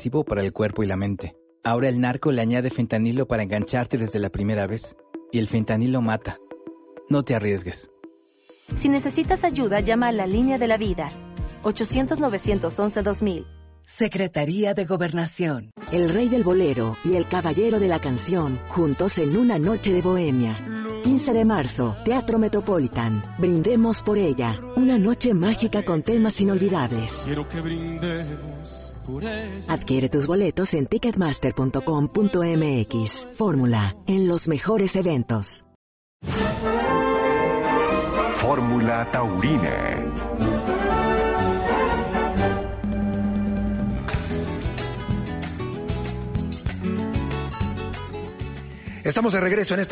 nocivo para el cuerpo y la mente. Ahora el narco le añade fentanilo para engancharte desde la primera vez. Y el fentanilo mata. No te arriesgues. Si necesitas ayuda, llama a la Línea de la Vida. 800-911-2000. Secretaría de Gobernación. El rey del bolero y el caballero de la canción, juntos en una noche de bohemia. 15 de marzo, Teatro Metropolitan. Brindemos por ella. Una noche mágica con temas inolvidables. Quiero que brindemos por ella. Adquiere tus boletos en ticketmaster.com.mx. Fórmula, en los mejores eventos. Fórmula Taurina. Estamos de regreso en esta